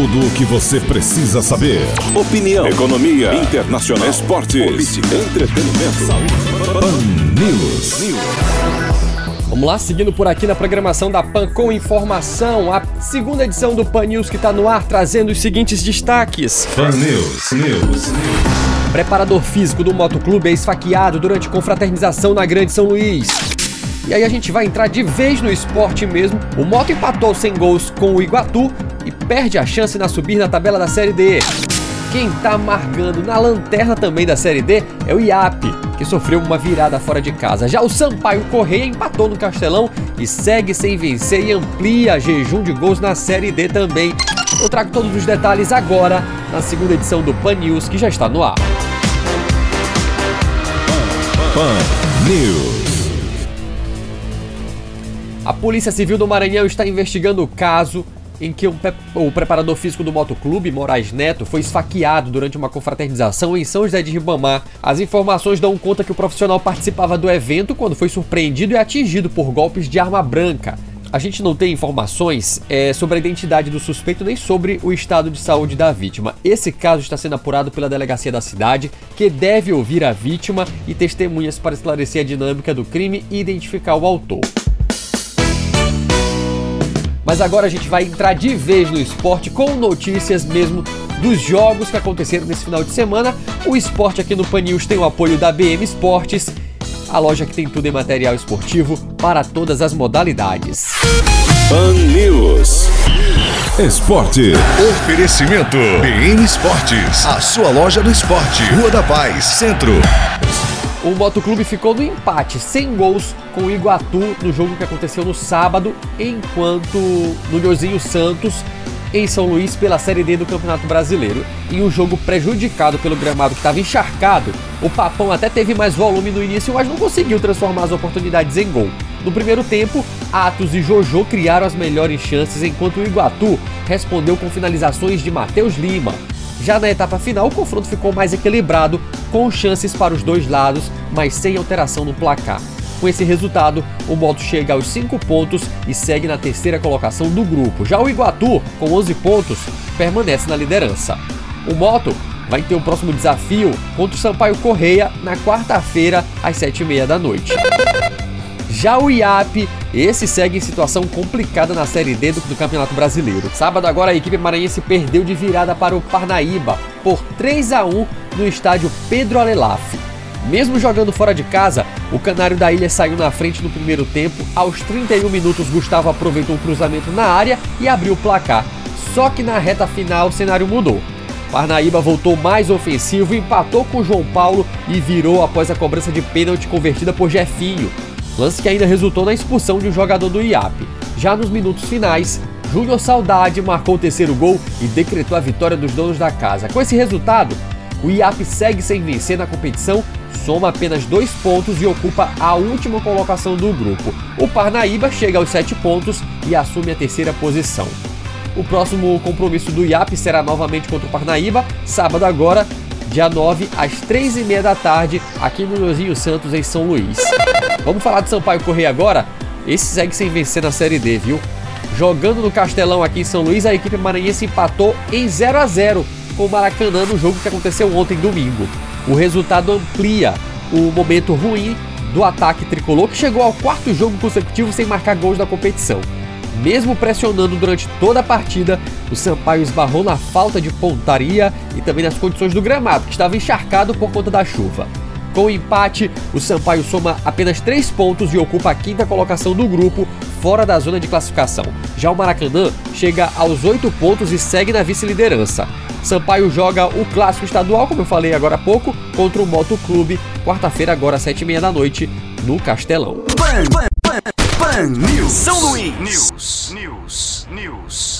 Tudo o que você precisa saber. Opinião, economia, internacional, esportes, política, entretenimento, saúde. Pan News. Vamos lá, seguindo por aqui na programação da Pan com informação, a segunda edição do Pan News que está no ar, trazendo os seguintes destaques. Pan News. Preparador físico do Motoclube é esfaqueado durante confraternização na Grande São Luís. E aí a gente vai entrar de vez no esporte mesmo. O Moto empatou sem gols com o Iguatu e perde a chance na subir na tabela da Série D. Quem tá amargando na lanterna também da Série D é o IAP, que sofreu uma virada fora de casa. Já o Sampaio Corrêa empatou no Castelão e segue sem vencer e amplia jejum de gols na Série D também. Eu trago todos os detalhes agora na segunda edição do Pan News, que já está no ar. Pan News. A Polícia Civil do Maranhão está investigando o caso em que o preparador físico do Motoclube, Moraes Neto, foi esfaqueado durante uma confraternização em São José de Ribamar. As informações dão conta que o profissional participava do evento quando foi surpreendido e atingido por golpes de arma branca. A gente não tem informações sobre a identidade do suspeito nem sobre o estado de saúde da vítima. Esse caso está sendo apurado pela delegacia da cidade, que deve ouvir a vítima e testemunhas para esclarecer a dinâmica do crime e identificar o autor. Mas agora a gente vai entrar de vez no esporte com notícias mesmo dos jogos que aconteceram nesse final de semana. O esporte aqui no Pan News tem o apoio da BM Esportes, a loja que tem tudo em material esportivo para todas as modalidades. Pan News. Esporte. Oferecimento BM Esportes, a sua loja do esporte. Rua da Paz, Centro. O Motoclube ficou no empate, sem gols, com o Iguatu no jogo que aconteceu no sábado, enquanto no Nhozinho Santos, em São Luís, pela Série D do Campeonato Brasileiro. Em um jogo prejudicado pelo gramado que estava encharcado, o Papão até teve mais volume no início, mas não conseguiu transformar as oportunidades em gol. No primeiro tempo, Atos e Jojo criaram as melhores chances, enquanto o Iguatu respondeu com finalizações de Matheus Lima. Já na etapa final, o confronto ficou mais equilibrado, com chances para os dois lados, mas sem alteração no placar. Com esse resultado, o Moto chega aos 5 pontos e segue na terceira colocação do grupo. Já o Iguatu, com 11 pontos, permanece na liderança. O Moto vai ter o próximo desafio contra o Sampaio Corrêa na quarta-feira, às 7h30 da noite. Já o IAP, esse segue em situação complicada na Série D do Campeonato Brasileiro. Sábado agora a equipe maranhense perdeu de virada para o Parnaíba por 3-1 no estádio Pedro Alelaf. Mesmo jogando fora de casa, o Canário da Ilha saiu na frente no primeiro tempo. Aos 31 minutos, Gustavo aproveitou um cruzamento na área e abriu o placar. Só que na reta final o cenário mudou. Parnaíba voltou mais ofensivo, empatou com o João Paulo e virou após a cobrança de pênalti convertida por Jefinho. Lance que ainda resultou na expulsão de um jogador do IAP. Já nos minutos finais, Júnior Saudade marcou o terceiro gol e decretou a vitória dos donos da casa. Com esse resultado, o IAP segue sem vencer na competição, soma apenas 2 pontos e ocupa a última colocação do grupo. O Parnaíba chega aos 7 pontos e assume a terceira posição. O próximo compromisso do IAP será novamente contra o Parnaíba, sábado agora, dia 9, às 3h30 da tarde, aqui no Nhozinho Santos, em São Luís. Vamos falar de Sampaio Corrêa agora? Esse segue sem vencer na Série D, viu? Jogando no Castelão aqui em São Luís, a equipe maranhense empatou em 0-0 com o Maracanã no jogo que aconteceu ontem, domingo. O resultado amplia o momento ruim do ataque tricolor, que chegou ao 4º jogo consecutivo sem marcar gols na competição. Mesmo pressionando durante toda a partida, o Sampaio esbarrou na falta de pontaria e também nas condições do gramado, que estava encharcado por conta da chuva. Com o empate, o Sampaio soma apenas 3 pontos e ocupa a 5ª colocação do grupo, fora da zona de classificação. Já o Maracanã chega aos 8 pontos e segue na vice-liderança. Sampaio joga o clássico estadual, como eu falei agora há pouco, contra o Motoclube, quarta-feira agora às 7h30 da noite, no Castelão. Pan News. São Luís. News.